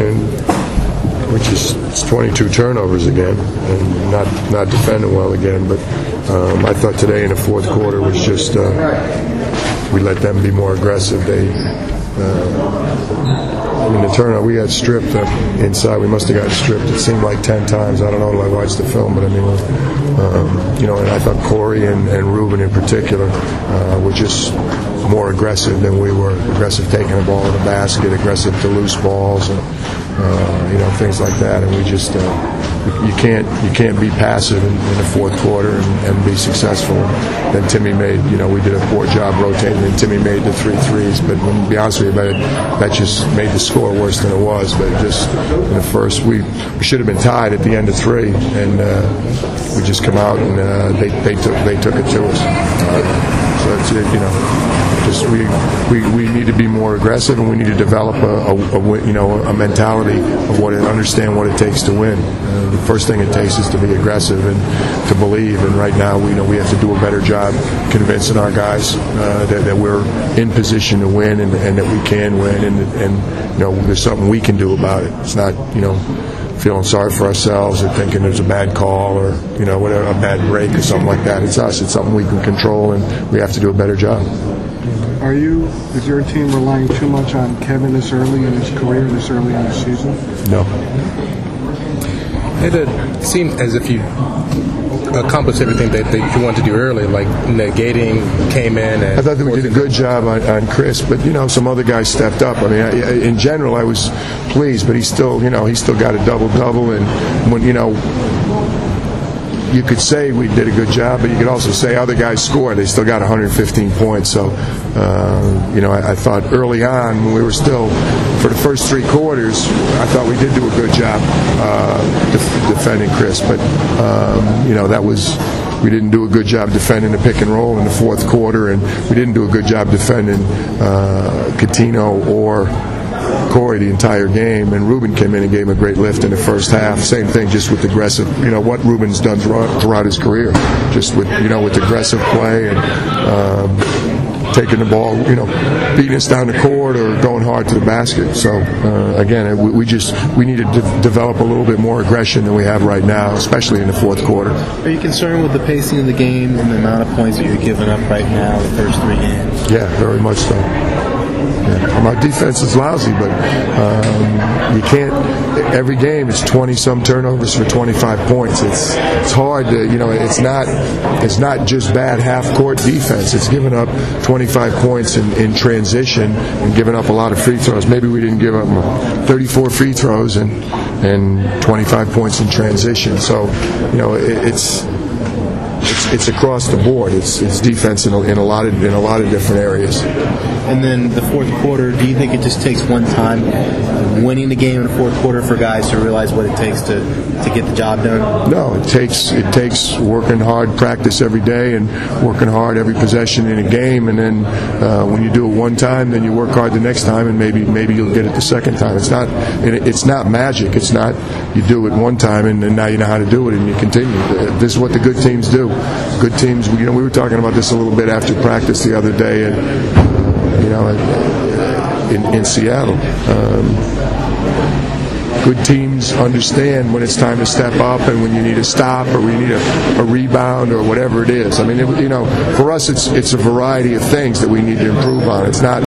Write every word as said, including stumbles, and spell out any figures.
and which is it's twenty-two turnovers again, and not not defending well again. But um, I thought today in the fourth quarter was just uh, we let them be more aggressive. They. Uh, I mean, the turnover, we got stripped up inside. We must have gotten stripped, it seemed like ten times. I don't know if I watched the film, but I mean, um, you know, and I thought Corey and, and Ruben in particular uh, were just more aggressive than we were. Aggressive taking the ball in the basket, aggressive to loose balls, and, uh, you know, things like that. And we just, uh, you can't you can't be passive in, in the fourth quarter and, and be successful. And then Timmy made, you know, we did a poor job rotating, and Timmy made the three threes. But to be honest with you, that just made the score worse than it was. But just in the first, we, we should have been tied at the end of three, and uh, we just come out and uh, they they took they took it to us. Uh, so that's it, you know. Just we, we we need to be more aggressive, and we need to develop a, a, a you know a mentality of what it understand what it takes to win. Uh, the first thing it takes is to be aggressive and to believe. And right now, we you know we have to do a better job convincing our guys uh, that, that we're in position to win and, and that we can win, and and you know there's something we can do about it. It's not you know. feeling sorry for ourselves or thinking it's a bad call or you know whatever, a bad break or something like that. It's us. It's something we can control, and we have to do a better job. Are you, is your team relying too much on Kevin this early in his career, this early in the season? No. It uh, seemed as if you accomplished everything that, that you wanted to do early, like negating came in. And I thought that we did a good job on, on Chris, but you know some other guys stepped up. I mean, I, in general, I was pleased, but he still, you know, he still got a double double, and when you know. You could say we did a good job, but you could also say other guys scored. They still got one hundred fifteen points. So, uh, you know, I, I thought early on when we were still, for the first three quarters, I thought we did do a good job uh, def- defending Chris. But, um, you know, that was, we didn't do a good job defending the pick and roll in the fourth quarter, and we didn't do a good job defending uh, Coutinho or Corey the entire game, and Ruben came in and gave him a great lift in the first half. Same thing, just with aggressive, you know, what Ruben's done throughout his career, just with, you know, with aggressive play and um, taking the ball, you know, beating us down the court or going hard to the basket. So, uh, again, we, we just, we need to de- develop a little bit more aggression than we have right now, especially in the fourth quarter. Are you concerned with the pacing of the game and the amount of points that you're giving up right now the first three games? Yeah, very much so. Yeah. Our defense is lousy, but um, you can't. Every game it's twenty-some turnovers for twenty-five points. It's it's hard to you know. It's not it's not just bad half-court defense. It's giving up twenty-five points in, in transition and giving up a lot of free throws. Maybe we didn't give up thirty-four free throws and and twenty-five points in transition. So you know it, it's. It's, it's across the board. It's it's defense in a, in a lot of in a lot of different areas. And then the fourth quarter. Do you think it just takes one time, winning the game in the fourth quarter, for guys to realize what it takes to, to get the job done? No, it takes it takes working hard, practice every day, and working hard every possession in a game. And then uh, when you do it one time, then you work hard the next time, and maybe maybe you'll get it the second time. It's not it's not magic. It's not you do it one time and, and now you know how to do it and you continue. This is what the good teams do. Good teams, you know, we were talking about this a little bit after practice the other day, and you know, in, in Seattle. Um, good teams understand when it's time to step up and when you need a stop or when you need a, a rebound or whatever it is. I mean, it, you know, for us, it's it's a variety of things that we need to improve on. It's not